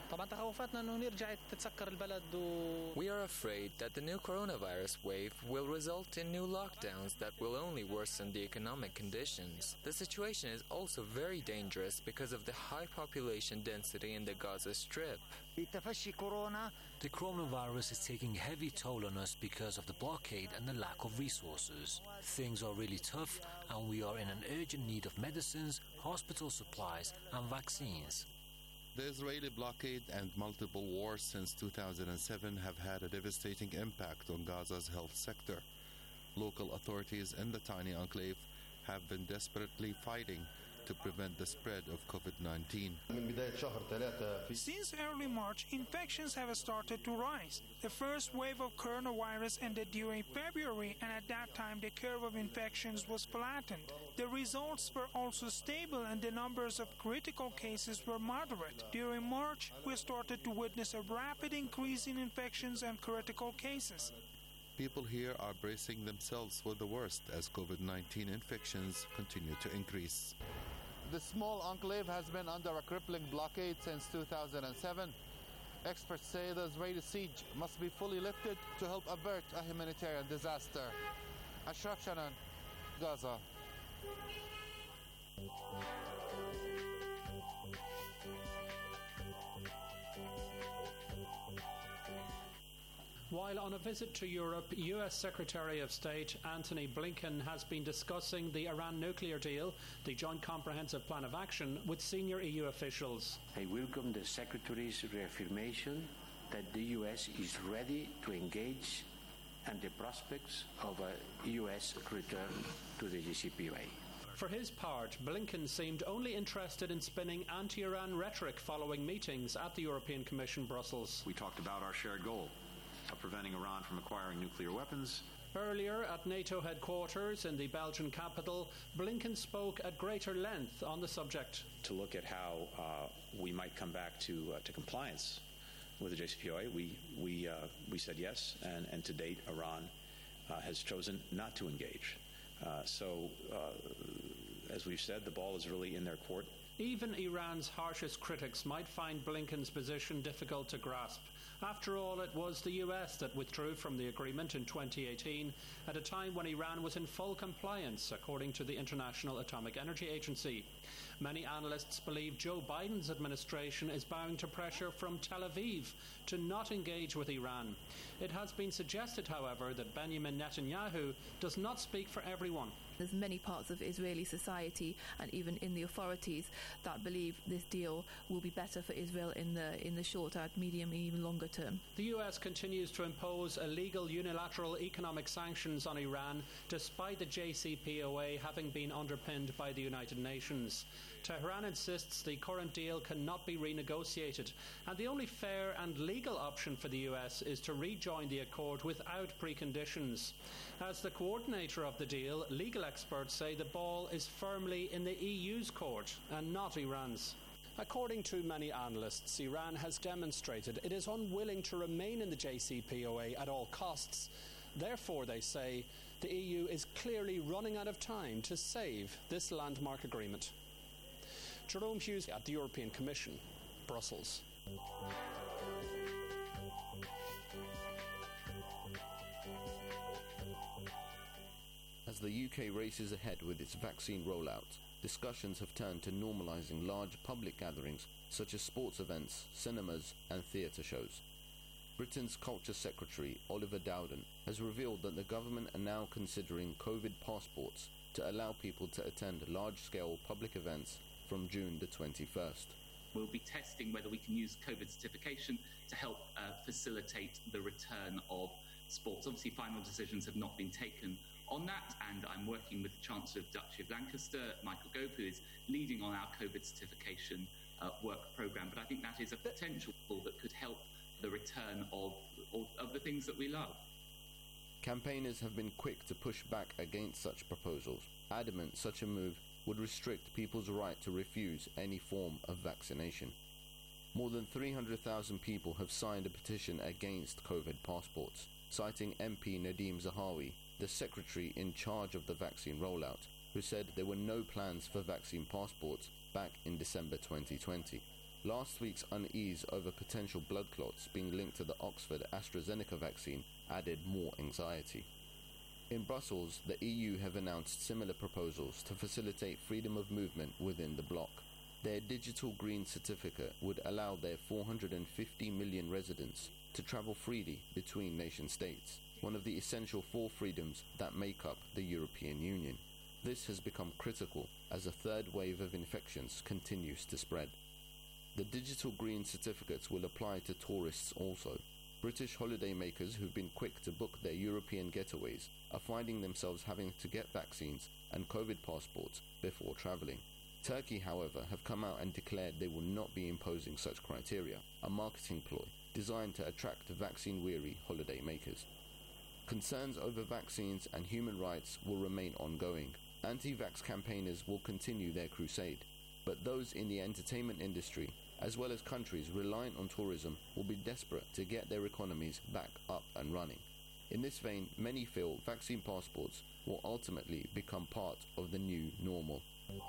We are afraid that the new coronavirus wave will result in new lockdowns that will only worsen the economic conditions. The situation is also very dangerous because of the high population density in the Gaza Strip. The coronavirus is taking a heavy toll on us because of the blockade and the lack of resources. Things are really tough and we are in an urgent need of medicines, hospital supplies and vaccines. The Israeli blockade and multiple wars since two thousand seven have had a devastating impact on Gaza's health sector. Local authorities in the tiny enclave have been desperately fighting to prevent the spread of COVID nineteen. Since early March, infections have started to rise. The first wave of coronavirus ended during February, and at that time the curve of infections was flattened. The results were also stable and the numbers of critical cases were moderate. During March, we started to witness a rapid increase in infections and critical cases. People here are bracing themselves for the worst as COVID nineteen infections continue to increase. The small enclave has been under a crippling blockade since two thousand seven. Experts say the Israeli siege must be fully lifted to help avert a humanitarian disaster. Ashraf Shanan, Gaza. While on a visit to Europe, U S Secretary of State Antony Blinken has been discussing the Iran nuclear deal, the Joint Comprehensive Plan of Action, with senior E U officials. I welcome the Secretary's reaffirmation that the U S is ready to engage and the prospects of a U S return to the J C P O A. For his part, Blinken seemed only interested in spinning anti-Iran rhetoric following meetings at the European Commission Brussels. We talked about our shared goal of preventing Iran from acquiring nuclear weapons. Earlier at NATO headquarters in the Belgian capital, Blinken spoke at greater length on the subject. To look at how uh, we might come back to uh, to compliance with the J C P O A, we we uh, we said yes, and, and to date, Iran uh, has chosen not to engage. Uh, so, uh, as we've said, the ball is really in their court. Even Iran's harshest critics might find Blinken's position difficult to grasp. After all, it was the U S that withdrew from the agreement in twenty eighteen, at a time when Iran was in full compliance, according to the International Atomic Energy Agency. Many analysts believe Joe Biden's administration is bowing to pressure from Tel Aviv to not engage with Iran. It has been suggested, however, that Benjamin Netanyahu does not speak for everyone. There's many parts of Israeli society and even in the authorities that believe this deal will be better for Israel in the in the short, at medium, and even longer term. The U S continues to impose illegal unilateral economic sanctions on Iran, despite the J C P O A having been underpinned by the United Nations. Tehran insists the current deal cannot be renegotiated, and the only fair and legal option for the U S is to rejoin the accord without preconditions. As the coordinator of the deal, legal experts say the ball is firmly in the E U's court and not Iran's. According to many analysts, Iran has demonstrated it is unwilling to remain in the J C P O A at all costs. Therefore, they say, the E U is clearly running out of time to save this landmark agreement. Jerome Hughes at the European Commission, Brussels. As the U K races ahead with its vaccine rollout, discussions have turned to normalising large public gatherings such as sports events, cinemas and theatre shows. Britain's Culture Secretary Oliver Dowden has revealed that the government are now considering COVID passports to allow people to attend large-scale public events from June the twenty-first. We'll be testing whether we can use COVID certification to help uh, facilitate the return of sports. Obviously, final decisions have not been taken on that, and I'm working with the Chancellor of Duchy of Lancaster, Michael Gove, who is leading on our COVID certification uh, work programme. But I think that is a potential that could help the return of, of, of the things that we love. Campaigners have been quick to push back against such proposals, adamant such a move would restrict people's right to refuse any form of vaccination. More than three hundred thousand people have signed a petition against COVID passports, citing M P Nadeem Zahawi, the secretary in charge of the vaccine rollout, who said there were no plans for vaccine passports back in December twenty twenty. Last week's unease over potential blood clots being linked to the Oxford AstraZeneca vaccine added more anxiety. In Brussels, the E U have announced similar proposals to facilitate freedom of movement within the bloc. Their digital green certificate would allow their four hundred fifty million residents to travel freely between nation states, one of the essential four freedoms that make up the European Union. This has become critical as a third wave of infections continues to spread. The digital green certificates will apply to tourists also. British holidaymakers who've been quick to book their European getaways are finding themselves having to get vaccines and COVID passports before travelling. Turkey, however, have come out and declared they will not be imposing such criteria, a marketing ploy designed to attract vaccine-weary holidaymakers. Concerns over vaccines and human rights will remain ongoing. Anti-vax campaigners will continue their crusade, but those in the entertainment industry, as well as countries reliant on tourism, will be desperate to get their economies back up and running. In this vein, many feel vaccine passports will ultimately become part of the new normal.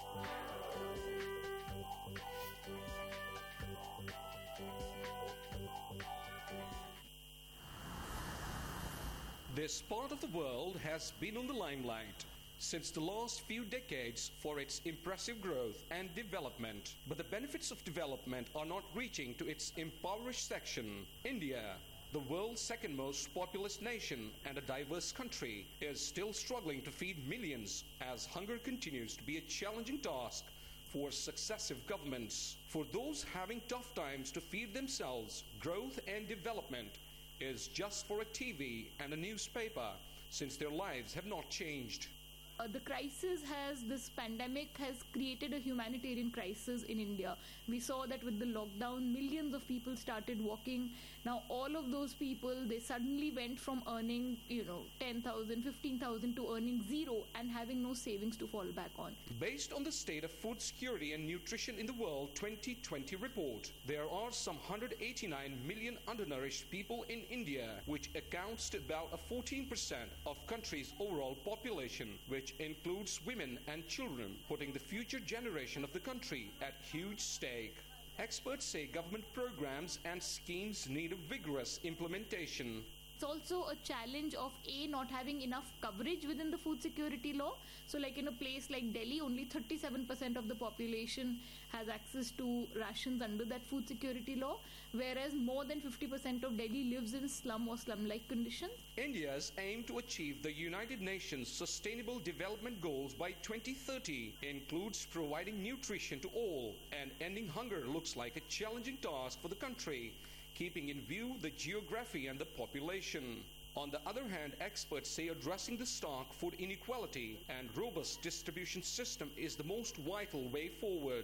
This part of the world has been on the limelight since the last few decades for its impressive growth and development. But the benefits of development are not reaching to its impoverished section. India, the world's second most populous nation and a diverse country, is still struggling to feed millions as hunger continues to be a challenging task for successive governments. For those having tough times to feed themselves, growth and development is just for a T V and a newspaper, since their lives have not changed. Uh, the crisis has, this pandemic has created a humanitarian crisis in India. We saw that with the lockdown, millions of people started walking. Now all of those people, they suddenly went from earning, you know, ten thousand, fifteen thousand to earning zero and having no savings to fall back on. Based on the State of Food Security and Nutrition in the World twenty twenty report, there are some one hundred eighty-nine million undernourished people in India, which accounts to about a fourteen percent of country's overall population, which includes women and children, putting the future generation of the country at huge stake. Experts say government programs and schemes need a vigorous implementation. It's also a challenge of A, not having enough coverage within the food security law. So like in a place like Delhi, only thirty-seven percent of the population has access to rations under that food security law, whereas more than fifty percent of Delhi lives in slum or slum-like conditions. India's aim to achieve the United Nations Sustainable Development Goals by twenty thirty includes providing nutrition to all, and ending hunger looks like a challenging task for the country, keeping in view the geography and the population. On the other hand, experts say addressing the stark food inequality and robust distribution system is the most vital way forward.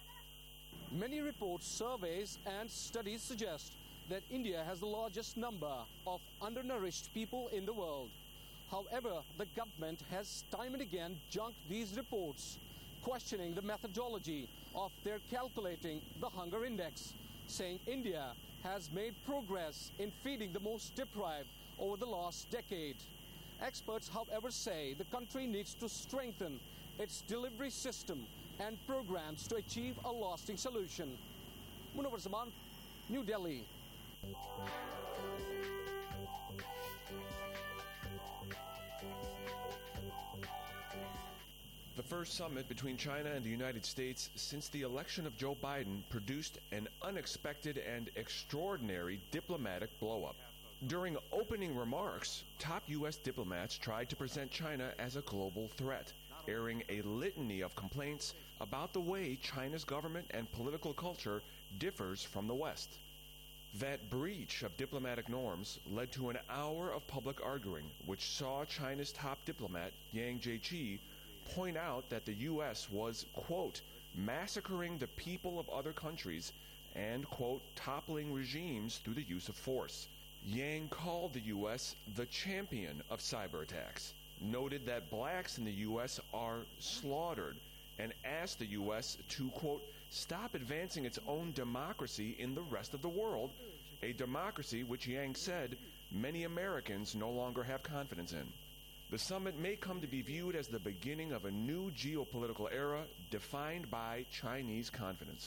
Many reports, surveys, and studies suggest that India has the largest number of undernourished people in the world. However, the government has time and again junked these reports, questioning the methodology of their calculating the hunger index, saying India has made progress in feeding the most deprived over the last decade. Experts, however, say the country needs to strengthen its delivery system and programs to achieve a lasting solution. Munawar Zaman, New Delhi. The first summit between China and the United States since the election of Joe Biden produced an unexpected and extraordinary diplomatic blow-up. During opening remarks, top U S diplomats tried to present China as a global threat, airing a litany of complaints about the way China's government and political culture differs from the West. That breach of diplomatic norms led to an hour of public arguing, which saw China's top diplomat, Yang Jiechi, point out that the U S was, quote, massacring the people of other countries and, quote, toppling regimes through the use of force. Yang called the U S the champion of cyber attacks, noted that blacks in the U S are slaughtered, and asked the U S to, quote, stop advancing its own democracy in the rest of the world, a democracy which Yang said many Americans no longer have confidence in. The summit may come to be viewed as the beginning of a new geopolitical era defined by Chinese confidence.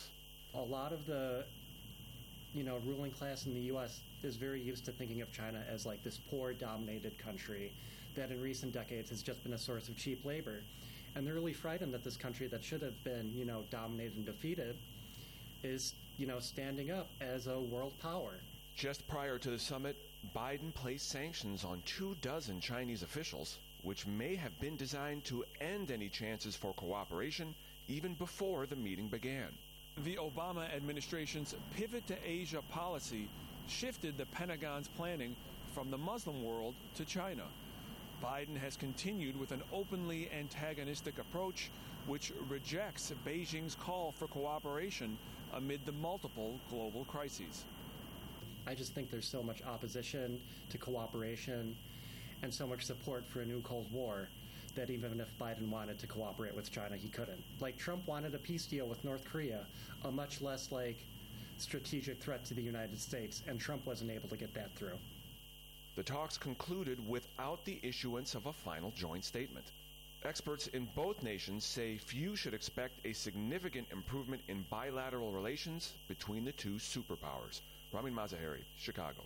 A lot of the, you know, ruling class in the U S is very used to thinking of China as like this poor, dominated country that in recent decades has just been a source of cheap labor. And they're really frightened that this country that should have been, you know, dominated and defeated is, you know, standing up as a world power. Just prior to the summit, Biden placed sanctions on two dozen Chinese officials, which may have been designed to end any chances for cooperation even before the meeting began. The Obama administration's pivot to Asia policy shifted the Pentagon's planning from the Muslim world to China. Biden has continued with an openly antagonistic approach, which rejects Beijing's call for cooperation amid the multiple global crises. I just think there's so much opposition to cooperation and so much support for a new Cold War that even if Biden wanted to cooperate with China, he couldn't. Like, Trump wanted a peace deal with North Korea, a much less, like, strategic threat to the United States, and Trump wasn't able to get that through. The talks concluded without the issuance of a final joint statement. Experts in both nations say few should expect a significant improvement in bilateral relations between the two superpowers. Ramin Mazaheri, Chicago.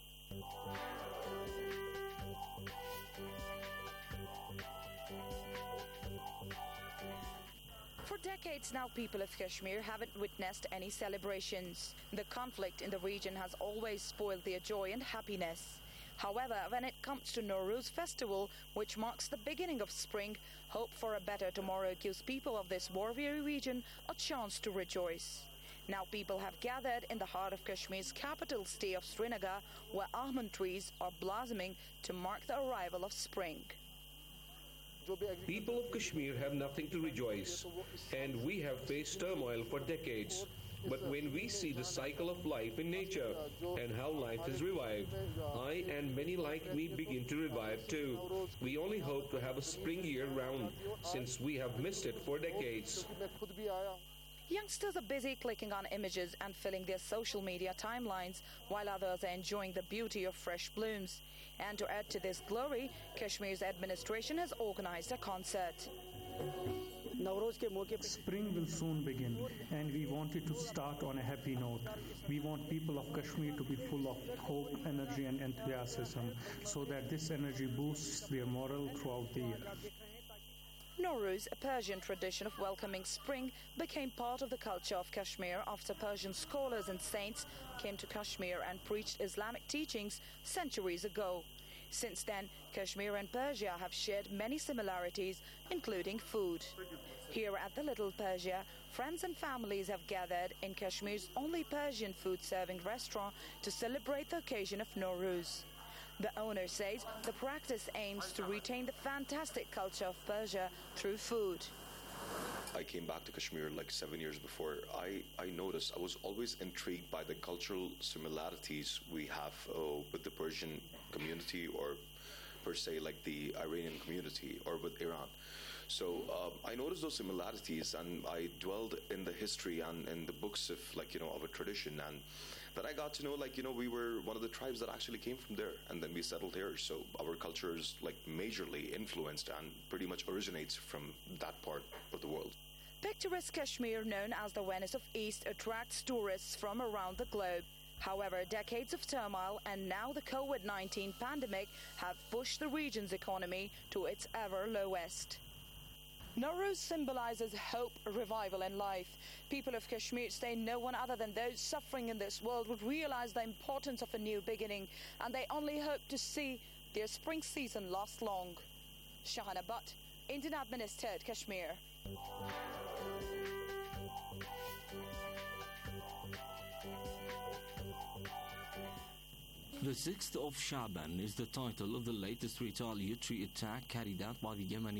For decades now, people of Kashmir haven't witnessed any celebrations. The conflict in the region has always spoiled their joy and happiness. However, when it comes to Nowruz festival, which marks the beginning of spring, hope for a better tomorrow gives people of this war-weary region a chance to rejoice. Now people have gathered in the heart of Kashmir's capital state of Srinagar, where almond trees are blossoming to mark the arrival of spring. People of Kashmir have nothing to rejoice, and we have faced turmoil for decades. But when we see the cycle of life in nature and how life is revived, I and many like me begin to revive too. We only hope to have a spring year-round, since we have missed it for decades. Youngsters are busy clicking on images and filling their social media timelines, while others are enjoying the beauty of fresh blooms. And to add to this glory, Kashmir's administration has organized a concert. Spring will soon begin, and we want it to start on a happy note. We want people of Kashmir to be full of hope, energy and enthusiasm, so that this energy boosts their morale throughout the year. Nowruz, a Persian tradition of welcoming spring, became part of the culture of Kashmir after Persian scholars and saints came to Kashmir and preached Islamic teachings centuries ago. Since then, Kashmir and Persia have shared many similarities, including food. Here at the Little Persia, friends and families have gathered in Kashmir's only Persian food-serving restaurant to celebrate the occasion of Nowruz. The owner says the practice aims to retain the fantastic culture of Persia through food. I came back to Kashmir like seven years before. I, I noticed, I was always intrigued by the cultural similarities we have uh, with the Persian community, or per se like the Iranian community, or with Iran. So uh, I noticed those similarities, and I dwelled in the history and in the books of, like, you know, of a tradition, and then I got to know, like, you know, we were one of the tribes that actually came from there, and then we settled here. So our culture is like majorly influenced and pretty much originates from that part of the world. Picturesque Kashmir, known as the Venice of East, attracts tourists from around the globe. However, decades of turmoil and now the COVID nineteen pandemic have pushed the region's economy to its ever lowest. Nowruz symbolizes hope, revival, and life. People of Kashmir say no one other than those suffering in this world would realize the importance of a new beginning, and they only hope to see their spring season last long. Shahana Butt, Indian administered Kashmir. The sixth of Shaban is the title of the latest retaliatory attack carried out by the Yemeni